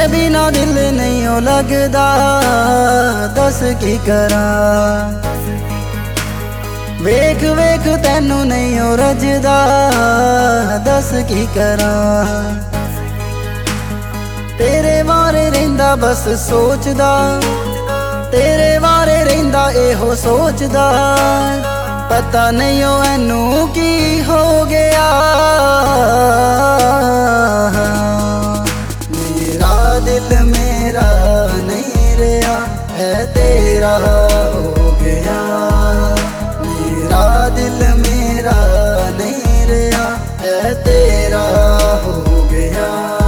बिना दिल नहीं ओ लगदा, दस की करा। वेख वेख तैनू नहीं ओ रजदा, दस की करा। तेरे बारे रहिंदा बस सोचदा, तेरे बारे रहिंदा एहो सोचदा। पता नहीं ओ एनू की हो गया। मेरा दिल मेरा नहीं रहा है, तेरा हो गया। मेरा दिल मेरा नहीं रहा है, तेरा हो गया।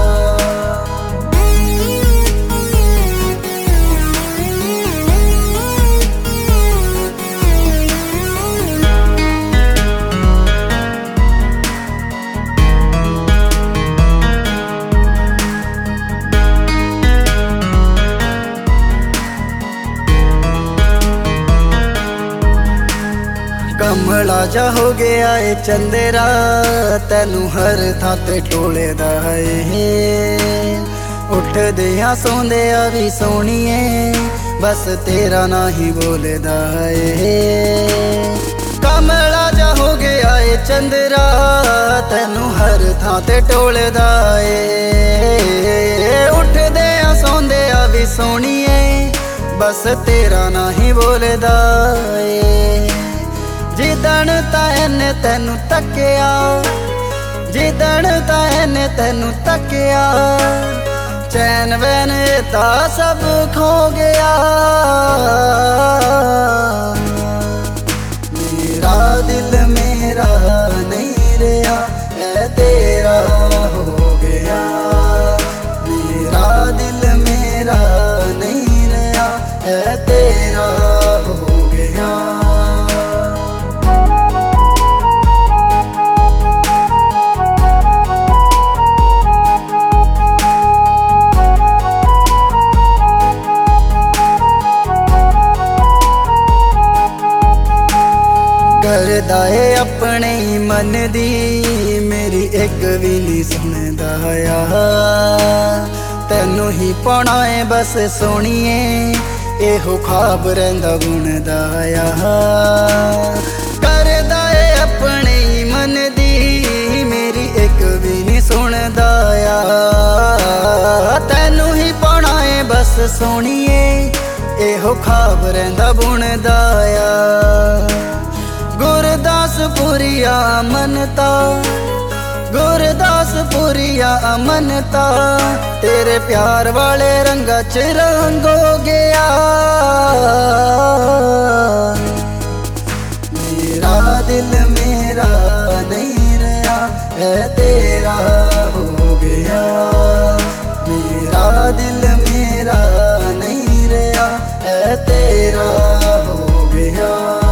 कमला जा हो गया ए चंदेरा, तैनू हर थां ते टोलेदा है। उठदियां सौंदियां भी सोहणीए, बस तेरा ना ही बोलेदा है। कमला जा हो गया ए चंदेरा, तैनू हर थां ते टोलेदा है। उठदियां सौंदियां भी सोहणीए, बस तेरा ना ही बोलेदा है। जिदण तैने तैनू तकिया, जिदण तैने तैनू तकिया, चैन वैन ता सब खो गया। मेरा दिल मेरा नहीं रहा है, तेरा हो गया। मेरा दिल मेरा नहीं रहा है, तेरा हो गया। करदा है अपने ही मन दी, मेरी एक भी नहीं सुनदा आ। तैनू ही पाना है बस सोहणीए, एहो ख्वाब रहिंदा बुनदा आ। करदा है अपने ही मन दी, मेरी एक भी नहीं सुनदा आ। तैनू ही पाना है बस सोहणीए, एहो ख्वाब रहिंदा बुनदा आ। गुरदासपुरिया अमनता, गुरदासपुरिया अमनता, तेरे प्यार वाले रंगा च रंग हो गया। मेरा दिल मेरा नहीं रहा है, तेरा हो गया। मेरा दिल मेरा नहीं रहा है, तेरा हो गया।